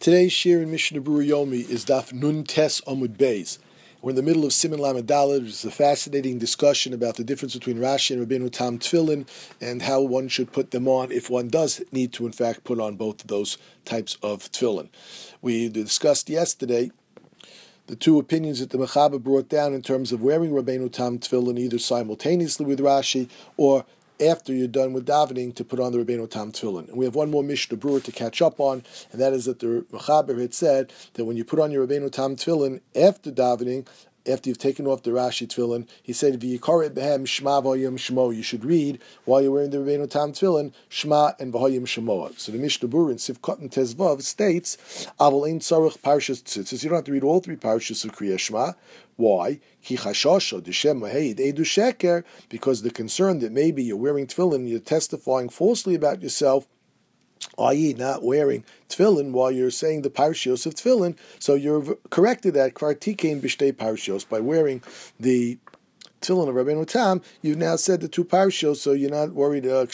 Today's shir in Mishnah Berurah Yomi is Daf Nun Tes Amud Beis. We're in the middle of Siman Lamed Daled. It's a fascinating discussion about the difference between Rashi and Rabbeinu Tam Tefillin and how one should put them on if one does need to, in fact, put on both of those types of tefillin. We discussed yesterday the two opinions that the Mechaber brought down in terms of wearing Rabbeinu Tam Tefillin either simultaneously with Rashi or after you're done with davening to put on the Rabbeinu Tam Tefillin. And we have one more Mishnah Berurah to catch up on, and that is that the Mechaber had said that when you put on your Rabbeinu Tam Tefillin after davening, after you've taken off the Rashi Tefillin, he said, V'yikaret behem Shema v'hayim shemo. You should read, while you're wearing the Rabbeinu Tam Tefillin, Shema and v'hayim shemoa. So the Mishnah Berurah in Sivkot and Tezvav states, Aval ein tzarech parshas tzitzis. You don't have to read all three parshas of Kriya Shema. Why? Ki chashasha d'shem maheid edu sheker, because the concern that maybe you're wearing tefillin, you're testifying falsely about yourself, i.e. not wearing tefillin while you're saying the parshios of tefillin, so you're corrected that kvar tikein b'shtei parshios, by wearing the tefillin of Rabbeinu Tam, you've now said the two parshios, so you're not worried and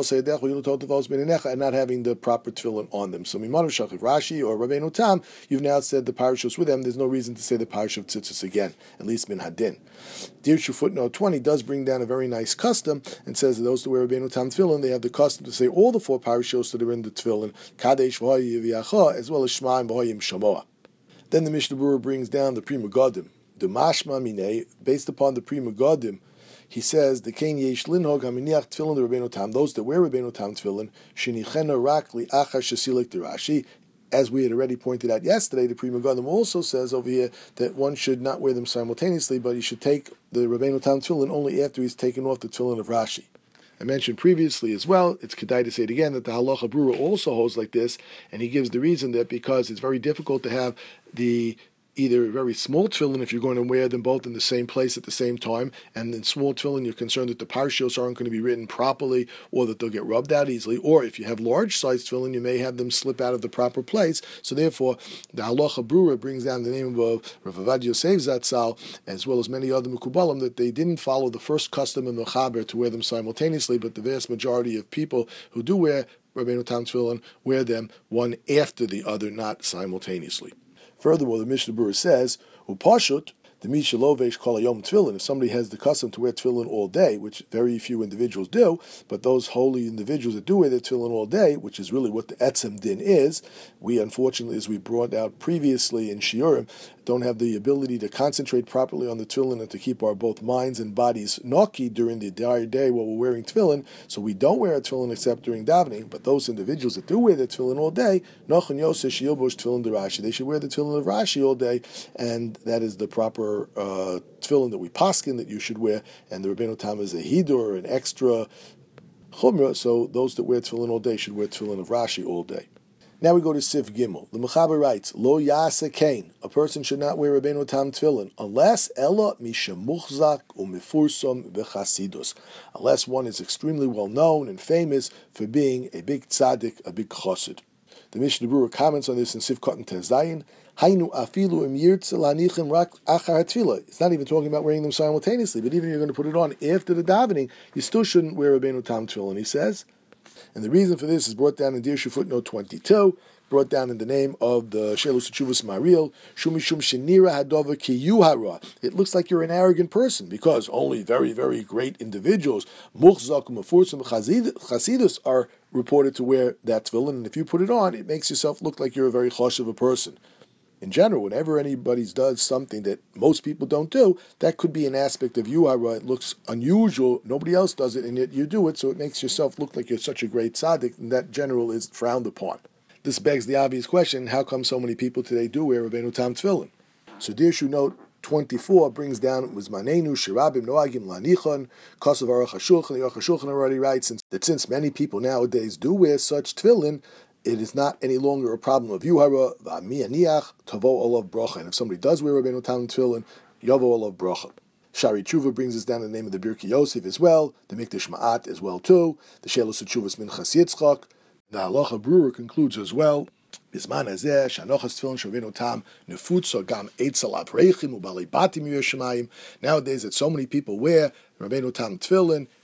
not having the proper tefillin on them. So Mimanav Shachif Rashi or Rabbeinu Tam, you've now said the parshios with them. There's no reason to say the parsha of tzitzis again, at least min hadin. Dirshu footnote 20 does bring down a very nice custom and says that those who wear Rabbeinu Tam tefillin, they have the custom to say all the four parshios that are in the tefillin, Kadesh v'hayi v'yacha, as well as Shema and v'hayim shamoa. Then the Mishnah Berurah brings down the Pri Megadim. The Mashma Minei, based upon the Pri Megadim, he says the Kain Yesh Linhog Haminiach Tefillin the Rabbeinu Tam. Those that wear Rabbeinu Tam Tefillin, Shenichena Rakli Achar Shasilik Rashi. As we had already pointed out yesterday, the Pri Megadim also says over here that one should not wear them simultaneously, but he should take the Rabbeinu Tam Tefillin only after he's taken off the Tefillin of Rashi. I mentioned previously as well, it's kedai to say it again, that the Halacha Berurah also holds like this, and he gives the reason that because it's very difficult to have the either very small tefillin if you're going to wear them both in the same place at the same time, and in small tefillin you're concerned that the parshios aren't going to be written properly or that they'll get rubbed out easily, or if you have large sized tefillin you may have them slip out of the proper place. So therefore the Halacha Berurah brings down the name of Rav Avad Yosef Zatzal as well as many other Mekubalim that they didn't follow the first custom in the Mechaber to wear them simultaneously, but the vast majority of people who do wear Rabbeinu Tam tefillin wear them one after the other, not simultaneously. Furthermore, the Mishnah Berurah says, "Upashut the mishalovesh kol hayom tefillin." If somebody has the custom to wear tefillin all day, which very few individuals do, but those holy individuals that do wear their tefillin all day, which is really what the etzem din is, we unfortunately, as we brought out previously in shiurim, don't have the ability to concentrate properly on the tefillin and to keep our both minds and bodies naki during the entire day while we're wearing tefillin. So we don't wear a tefillin except during davening. But those individuals that do wear the tefillin all day, nochen yoseh sheyilbosh tefillin de Rashi, they should wear the tefillin of Rashi all day, and that is the proper tefillin that we paskin that you should wear. And the Rabbeinu Tam is a hidur, an extra chumrah. So those that wear tefillin all day should wear tefillin of Rashi all day. Now we go to Sif Gimel. The Mechaber writes, Lo Yasa Kain, a person should not wear Rabbeinu Tam Tefillin, unless Ella Mishemuchzak Umefursum V'chasidus, unless one is extremely well known and famous for being a big tzaddik, a big chassid. The Mishnah Berurah comments on this in Sif Katan Tezayin, Hainu afilu im yirtze lanichim rak achar hatfilah. It's not even talking about wearing them simultaneously, but even if you're going to put it on after the davening, you still shouldn't wear Rabbeinu Tam Tefillin, he says. And the reason for this is brought down in Dirshu footnote 22, brought down in the name of the Shelus Tshuvas Mariel, Shumishum Shinira Hadova Ki Yuhara. It looks like you're an arrogant person because only very, very great individuals, Muchzak Mefursim Chasidus, are reported to wear that tefillin, and if you put it on, it makes yourself look like you're a very chashuv a person. In general, whenever anybody does something that most people don't do, that could be an aspect of yuhara. It looks unusual, nobody else does it, and yet you do it, so it makes yourself look like you're such a great tzaddik, and that general is frowned upon. This begs the obvious question, how come so many people today do wear Rabbeinu Tam Tefillin? So Dirshu note 24 brings down, was Manenu Shirabim Noagim Lanichon, Kosav Aruch HaShulchan. The Aruch HaShulchan already writes that since many people nowadays do wear such tefillin, it is not any longer a problem of yuhara, v'amiyaniach, tavo olav bracha. And if somebody does wear Rabbeinu Tam Tefillin, yavo olav bracha. Shari Tshuva brings us down in the name of the Birkei Yosef as well, the Mikdash Ma'at as well too, the Shelus Tshuvas Minchas Yitzchak. The Halacha Berurah concludes as well, Bisman hazeh, shanochas tefillin Rabbeinu Tam nefutza gam eitzel avreichim u'balei batim yirei shemayim. Nowadays that so many people wear Rabbeinu Tam Tefillin,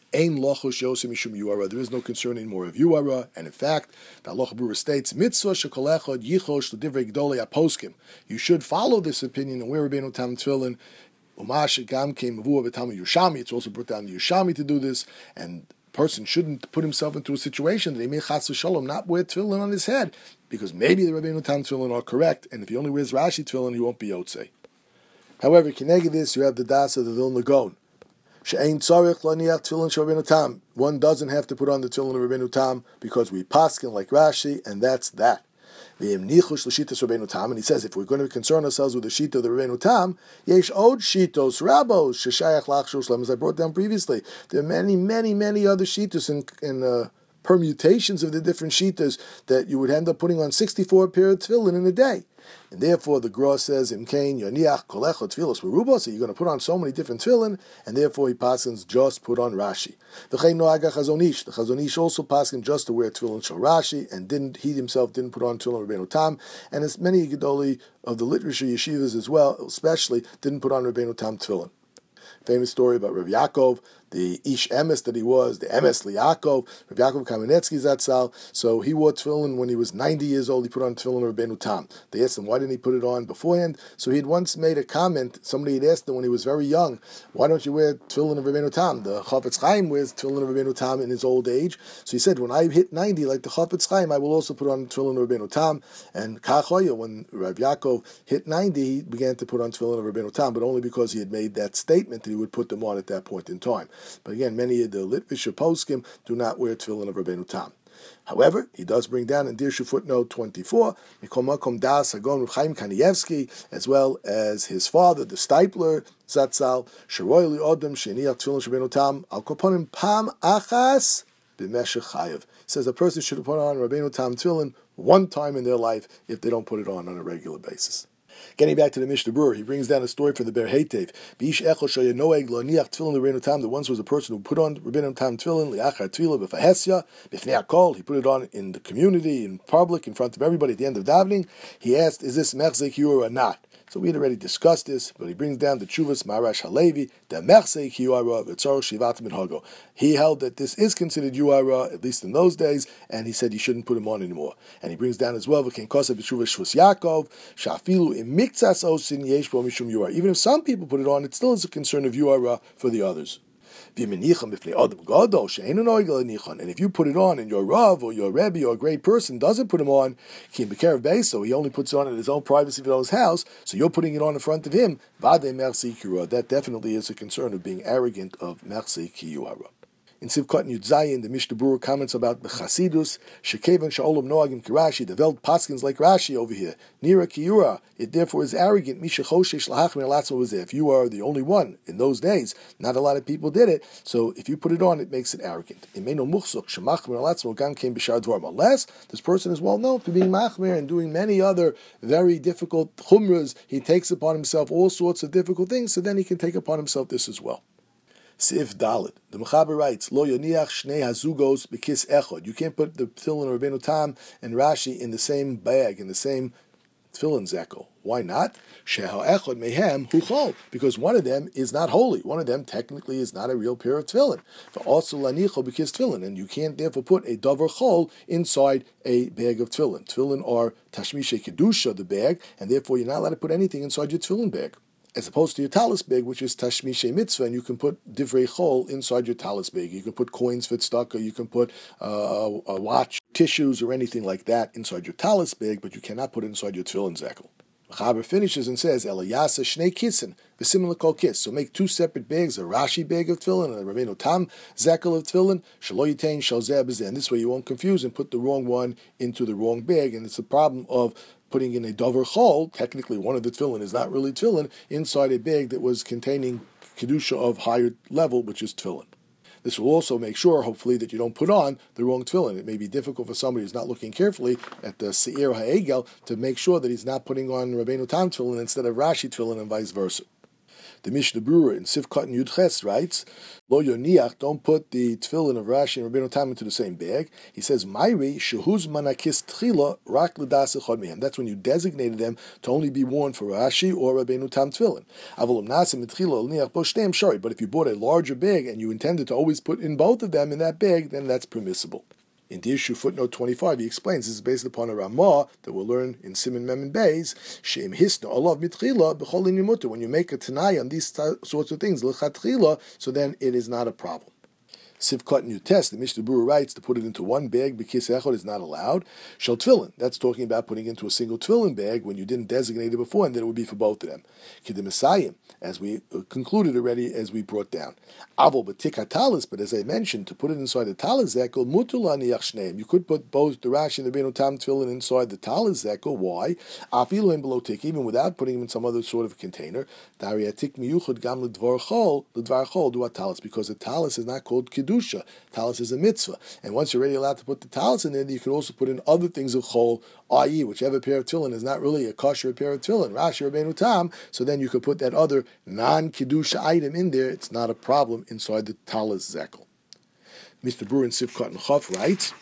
Ein lochush yosim mishum yuara. There is no concern anymore of yuara, and in fact, the Halacha Berurah states, mitzvah shekol echad yichosh l'divrei gedolei aposkim. You should follow this opinion and wear Rabbeinu Tam tefillin. Umash gam came mavua b'tam Yushami. It's also brought down the Yushami to do this, and person shouldn't put himself into a situation that he may chas v'shalom not wear tefillin on his head, because maybe the Rabbeinu Tam tefillin are correct, and if he only wears Rashi tefillin, he won't be yotzei. However, kineged this, you have the das of the Vilna Gaon. She'ein tzarich laniach tefillin shel Rabbeinu Tam. One doesn't have to put on the tefillin of Rabbeinu Tam because we paskin like Rashi, and that's that. And he says, if we're going to concern ourselves with the shita of the Rabbeinu Tam, yesh od shitos rabos sheshayach lachshul shlam, as I brought down previously. There are many, many, many other shitos and permutations of the different shitas that you would end up putting on 64 pair of tefillin in a day. And therefore, the Gra says, Imkain yoniach kolecho tefillos merubos, so you're going to put on so many different tefillin, and therefore he paskins just put on Rashi. The Chazon Ish also paskins just to wear tefillin shel Rashi, and he himself didn't put on tefillin Rabbeinu Tam, and as many Gedoli of the literature yeshivas as well, especially, didn't put on Rabbeinu Tam tefillin. Famous story about Rav Yaakov, the Ish Emes that he was, the Emes Liakov, Rav Yaakov Kamenetsky Zatzal. So he wore tefillin when he was 90 years old. He put on tefillin Rabbeinu Tam. They asked him, why didn't he put it on beforehand? So he had once made a comment. Somebody had asked him when he was very young, why don't you wear tefillin of Rabbeinu Tam? The Chafetz Chaim wears tefillin of Rabbeinu Tam in his old age. So he said, when I hit 90, like the Chafetz Chaim, I will also put on tefillin of Rabbeinu Tam. And Kachoya, when Rav Yaakov hit 90, he began to put on tefillin of Rabbeinu Tam, but only because he had made that statement that he would put them on at that point in time. But again, many of the Litvish poskim do not wear tefillin of Rabbeinu Tam. However, he does bring down in Dirshu footnote 24, Mikol Makom Das Hagon Reb Chaim Kanievsky, as well as his father, the Stipler Zatzal, Sheroy Li Odom Sheniach Tefillin Rabbeinu Tam Al Koponim Pam Achas B'Meshech Chayev. Says a person should put on Rabbeinu Tam tefillin one time in their life if they don't put it on a regular basis. Getting back to the Mishnah Berurah, he brings down a story for the Ber Heitev. Bish Echol Shayanoeg Lo Niach Tefillin Rabbeinu Tam. There once was a person who put on Rabbeinu Tam tefillin liachar tefillah b'fahesya b'fnei hakol. He put it on in the community, in public, in front of everybody at the end of davening. He asked, "Is this mechzek yura or not?" So we had already discussed this, but he brings down the Chuvas Marash Halevi, the mechzek yuara v'tzarich shivat minhago. He held that this is considered yuara, at least in those days, and he said you shouldn't put him on anymore. And he brings down as well v'ken kosev b'Chuvas Shvus Yaakov shafilu im miktzas osin yesh bo mishum yuara. Even if some people put it on, it still is a concern of yuara for the others. And if you put it on and your Rav or your Rebbe or a great person doesn't put him on, so he only puts it on in his own privacy of his house, so you're putting it on in front of him, that definitely is a concern of being arrogant of Mersi Kiyuara. In Sivkot Yud Zayin, the Mishnah Berurah comments about the Chasidus, Shekevan Sha'olam Noagim Kirashi, the Veld Paskins like Rashi over here. Nira Kiyura, it therefore is arrogant. Misha Choshesh Lahachmer Latzma was there. If you are the only one in those days, not a lot of people did it, so if you put it on, it makes it arrogant. Imeno Muchsuk, Shemachmer Latzma Gam came Bishar Dvarm. Unless this person is well known for being Machmer and doing many other very difficult chumras, he takes upon himself all sorts of difficult things, so then he can take upon himself this as well. Sif Dalit. The Mechaber writes, Lo yoniach shnei hazugos b'kis echod. You can't put the tefillin of Rabbeinu Tam and Rashi in the same bag, in the same tefillin zekel. Why not? Sheha echod mehem huchol. Because one of them is not holy. One of them technically is not a real pair of tefillin. For also lanicho b'kis tefillin. And you can't therefore put a davar chol inside a bag of tefillin. Tefillin are tashmishe kedusha, the bag, and therefore you're not allowed to put anything inside your tefillin bag. As opposed to your talis bag, which is tashmishe mitzvah, and you can put divrei chol inside your talis bag. You can put coins for tzedakah, you can put a watch, tissues, or anything like that inside your talis bag, but you cannot put it inside your tefillin zekel. Chaber finishes and says, Elayasa shnei kissen, the similar kol kiss. So make two separate bags, a Rashi bag of tefillin and a Rabbeinu Tam zekel of tefillin, shelo yitain shel zeh b'zeh. And this way you won't confuse and put the wrong one into the wrong bag, and it's a problem of putting in a davar chol, technically one of the tefillin is not really tefillin, inside a bag that was containing kedusha of higher level, which is tefillin. This will also make sure, hopefully, that you don't put on the wrong tefillin. It may be difficult for somebody who's not looking carefully at the Seir HaEgel to make sure that he's not putting on Rabbeinu Tam tefillin instead of Rashi tefillin and vice versa. The Mishnah Berurah in Sivkot and Yudches writes, Lo Yoniach, don't put the tefillin of Rashi and Rabbeinu Tam into the same bag. He says, Mayri shehuz manakis tchila rak l'das echad mehem. That's when you designated them to only be worn for Rashi or Rabbeinu Tam tefillin. Avolum nasim tchila l'niach bo shneim shari. But if you bought a larger bag and you intended to always put in both of them in that bag, then that's permissible. In Dirshu footnote 25, he explains this is based upon a Ramah that we'll learn in Siman Mem and Beis. Sheim hisna olav mitchila b'chol inyamuta. When you make a tanai on these sorts of things, l'chatchila, so then it is not a problem. Sivkot and Yutes, the Mishnah Berurah writes to put it into one bag, b'kis echad is not allowed. Shel tefillin, that's talking about putting into a single tefillin bag when you didn't designate it before, and then it would be for both of them. Kedim Messiah, as we concluded already, as we brought down. Avol b'tik hatalis, but as I mentioned, to put it inside the talis zekel, mutul aniach shneim. You could put both the Rashi and the Rabbeinu Tam tefillin inside the talis zekel. Why? Afilu and below tik, even without putting them in some other sort of container. Dariatik miyuchad gam l'dvar chol du talis, because the talis is not called kedusha. Talis is a mitzvah, and once you're already allowed to put the talis in there, you can also put in other things of chol, i.e., whichever pair of tefillin is not really a kosher pair of tefillin, Rashi or Rabbeinu Tam. So then you could put that other non-kedusha item in there. It's not a problem inside the talis zekel. Mr. Berurah in Sivkot and Chaf writes,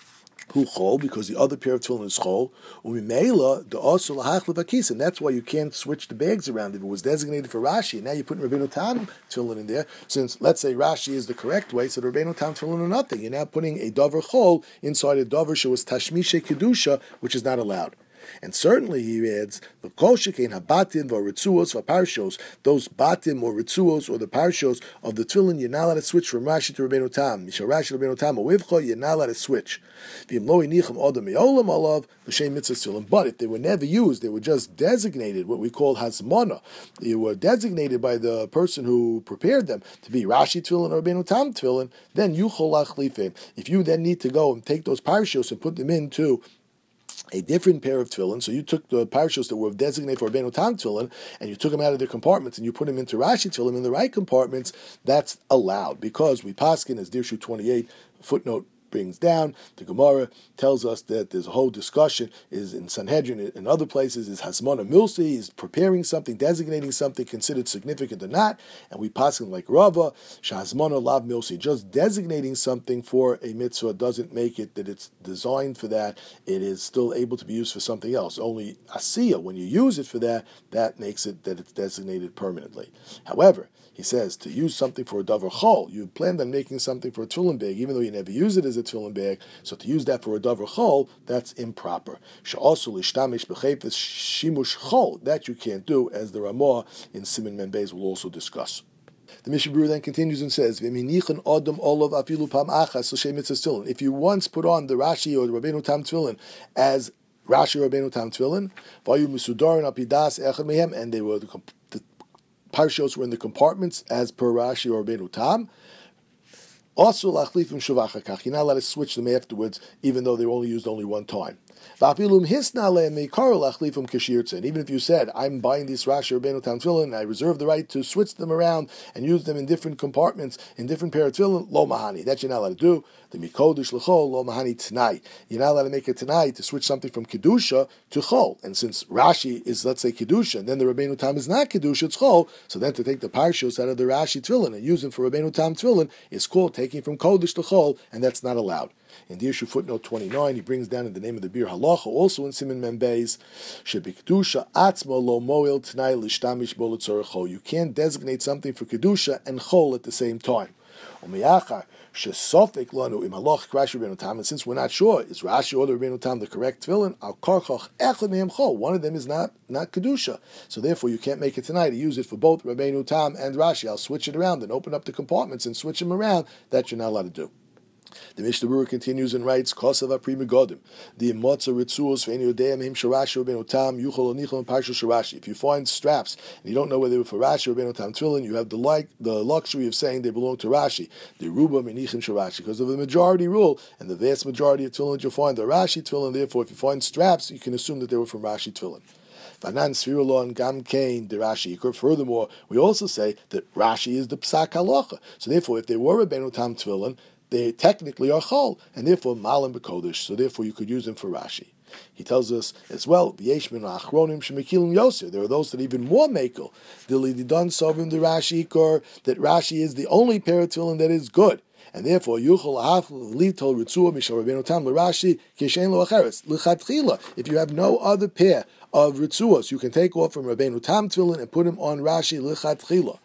who chol, because the other pair of tefillin is chol, umimela the also lahach levakis, and that's why you can't switch the bags around. If it was designated for Rashi, and now you're putting Rabbeinu Tam tefillin in there, since let's say Rashi is the correct way, so the Rabbeinu Tam tefillin are nothing. You're now putting a davar chol inside a davar shewus tashmishe kedusha, which is not allowed. And certainly, he adds, the kol shekein habatim v'ritzuos v'parshos, those batim or ritzuos or the parshos of the tefillin, you're not allowed to switch from Rashi to Rabbeinu Tam. Mishal Rashi Rabbeinu Tam awivcha, you're not allowed to switch. V'im lo inicham odam me'olam alav l'shem mitzvah tefillin. But if they were never used, they were just designated, what we call hazmana. They were designated by the person who prepared them to be Rashi tefillin or Rabbeinu Tam tefillin, then yuchol lachlifim. If you then need to go and take those parshos and put them into a different pair of tefillin, so you took the parashos that were designated for Rabbeinu Tam tefillin, and you took them out of their compartments, and you put them into Rashi tefillin in the right compartments, that's allowed, because we paskin, as Dirshu 28, footnote brings down, the Gemara tells us that there's a whole discussion, is in Sanhedrin, in other places, is Hasmona Milsi, is preparing something, designating something considered significant or not, and we pass him like Rava, Shahasmona Lav Milsi, just designating something for a mitzvah doesn't make it that it's designed for that, it is still able to be used for something else. Only Asiya, when you use it for that, that makes it that it's designated permanently. However, he says, to use something for a davar chol, you planned on making something for a tefillin bag, even though you never use it as a tefillin bag, so to use that for a davar chol, that's improper. She'asu lishtamish b'chayfes shimush chol, that you can't do, as the Ramah in Siman Mem Beis will also discuss. The Mishnah Berurah then continues and says, if you once put on the Rashi or the Rabbeinu Tam tefillin as Rashi or Rabbeinu Tam tefillin, and they were the parshos were in the compartments as per Rashi or Rabbeinu Tam. Also, you're not allowed to switch them afterwards, even though they were only used only one time. And even if you said, I'm buying these Rashi or Rabbeinu Tam tefillin, and I reserve the right to switch them around and use them in different compartments, in different pair of tefillin, lo mahani. That you're not allowed to do. The mikodesh l'chol, lo mahani t'nai. You're not allowed to make a t'nai to switch something from kedusha to chol. And since Rashi is, let's say, kedusha, and then the Rabbeinu Tam is not kedusha, it's chol, so then to take the parshos out of the Rashi tefillin and use them for Rabbeinu Tam tefillin is called taking from kodesh to chol, and that's not allowed. In Dirshu footnote 29, he brings down in the name of the Bir Halacha, also in Siman Mem Beis, Shebikdusha atzma lo moel t'nai lishtamish bo l'tzorech chol. You can't designate something for kedusha and chol at the same time. Umiyachar shesofek lanu im halach Rashi Rabbeinu Tam, and since we're not sure is Rashi or the Rabbeinu Tam the correct tefillin, al karchach echad mehem chol. One of them is not kedusha, so therefore you can't make it tonight to use it for both Rabbeinu Tam and Rashi. I'll switch it around and open up the compartments and switch them around. That you're not allowed to do. The Mishnah Berurah continues and writes, Kosav apri megodim, the imotza ritzuos ve'en yodeim him sharashi or Rabbeinu Tam yuchol onichol and parshas sharashi. If you find straps and you don't know whether they were for Rashi or Rabbeinu Tam tefillin, you have the luxury of saying they belong to Rashi. The ruba menichin sharashi, because of the majority rule, and the vast majority of tefillin that you'll find are Rashi tefillin. Therefore, if you find straps, you can assume that they were from Rashi tefillin. Furthermore, we also say that Rashi is the psak halacha. So therefore, if they were Rabbeinu Tam tefillin, they technically are chol, and therefore malam b'kodesh. So therefore, you could use them for Rashi. He tells us as well, there are those that are even more makel. That Rashi is the only pair of tefillin that is good. And therefore, if you have no other pair of ritzuos, you can take off from Rabbeinu Tam tefillin and put him on Rashi lichatchila.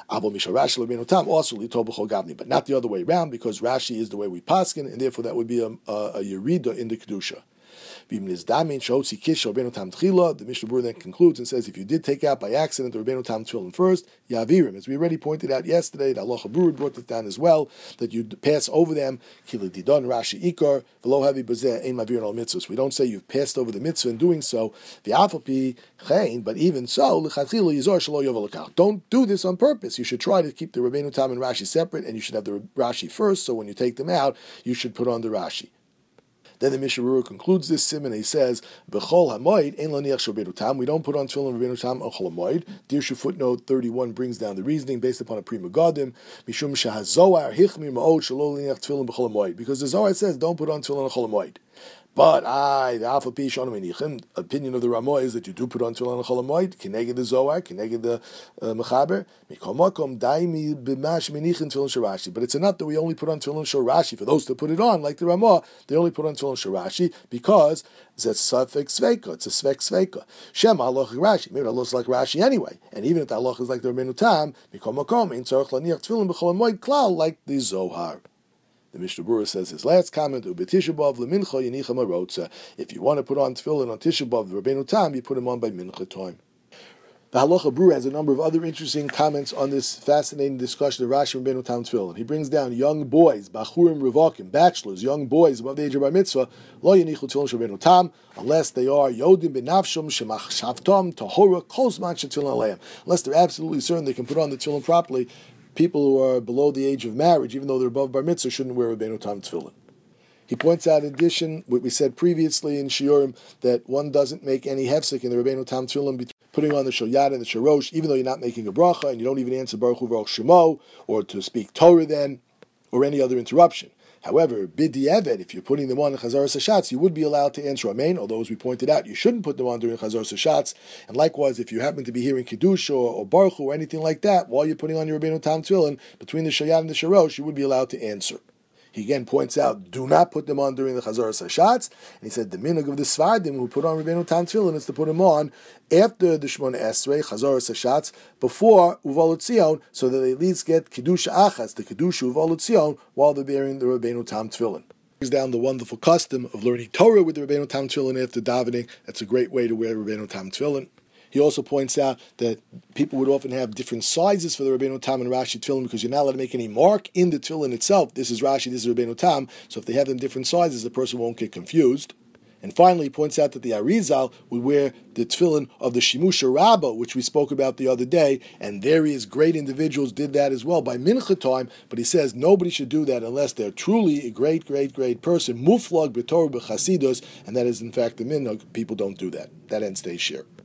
But not the other way around, because Rashi is the way we paskin, and therefore that would be a yerida in the kedusha. The Mishnah Berurah then concludes and says, if you did take out by accident the Rabbeinu Tam tefillin first, yavirim, as we already pointed out yesterday, the Halacha Berurah brought it down as well, that you pass over them, Kilididon Rashi Ikar, v'lo havi b'zeh ein mavirin al mitzvahs. We don't say you've passed over the mitzvah in doing so, v'afapi chein, but even so, l'chatchila yizor shelo yovel l'kach. Don't do this on purpose. You should try to keep the Rabbeinu Tam and Rashi separate, and you should have the Rashi first, so when you take them out, you should put on the Rashi. Then the Mishnah Berurah concludes this sim and he says, "B'chol hamoed ein lo niach Rabbeinu Tam." We don't put on tefillin Rabbeinu Tam on chol hamoed. Dirshu footnote 31 brings down the reasoning based upon a prima gadim. Mishum shahazoar hichmir ma'od shelo niach tefillin b'chol hamoed, because the Zohar says don't put on tefillin on chol hamoed. But the Alpha Pi Shonim Enichem opinion of the Ramah is that you do put on tefillin on chol hamoed. Kineged the Zohar, kineged the Mechaber. Mikol makom daimi b'mash menichen tefillin sharashi. But it's enough that we only put on tefillin sharashi for those that put it on, like the Ramah. They only put on tefillin sharashi because it's a suffix sveika. It's a svek sveika. Shema halacha Rashi. Maybe halacha is like Rashi anyway. And even if the halacha is like the Rabbeinu Tam, mikol makom in tzarich laniach tefillin b'chol hamoed klal like the Zohar. The Mishnah Berurah says his last comment, if you want to put on tefillin on Tisha B'Av, the Rabbeinu Tam, you put him on by mincha time. The Halacha Berurah has a number of other interesting comments on this fascinating discussion of Rashi and Rabbeinu Tam tefillin. He brings down young boys, bachurim revakim, bachelors, young boys above the age of bar mitzvah, lo yenichu tefillin shel Rabbeinu Tam, unless they are yodim benafshum shemachshavtom tahora kozman shetefillin aleim. Unless they're absolutely certain they can put on the tefillin properly. People who are below the age of marriage, even though they're above bar mitzvah, shouldn't wear Rabbeinu Tam tefillin. He points out, in addition, what we said previously in Shiurim, that one doesn't make any hefsek in the Rabbeinu Tam tefillin between putting on the shoyad and the sharosh, even though you're not making a bracha and you don't even answer Baruch Hu Baruch Shemo, or to speak Torah then, or any other interruption. However, b'di'evet, if you're putting them on in Chazaras Hashatz, you would be allowed to answer Amen, although as we pointed out, you shouldn't put them on during Chazaras Hashatz. And likewise, if you happen to be hearing Kiddush or Baruch Hu or anything like that, while you're putting on your Rabbeinu Tam tefillin, between the Shayat and the Sharosh, you would be allowed to answer. He again points out, do not put them on during the Chazaras Hashatz. And he said, the minhag of the Svardim who put on Rabbeinu Tam tefillin is to put them on after the Shmona Esrei, Chazaras Hashatz, before Uvalut Tzion, so that they at least get Kiddush Achas, the Kiddush Uvalut Tzion, while they're bearing the Rabbeinu Tam tefillin. Brings down the wonderful custom of learning Torah with the Rabbeinu Tam tefillin after davening. That's a great way to wear Rabbeinu Tam tefillin. He also points out that people would often have different sizes for the Rabbeinu Tam and Rashi tefillin because you're not allowed to make any mark in the tefillin itself. This is Rashi, this is Rabbeinu Tam. So if they have them different sizes, the person won't get confused. And finally, he points out that the Arizal would wear the tefillin of the Shimusha Rabbah, which we spoke about the other day, and various great individuals did that as well by mincha time, but he says nobody should do that unless they're truly a great, great, great person, muflag b'torah b'chasidus, and that is in fact the minhag. People don't do that. That ends today's share.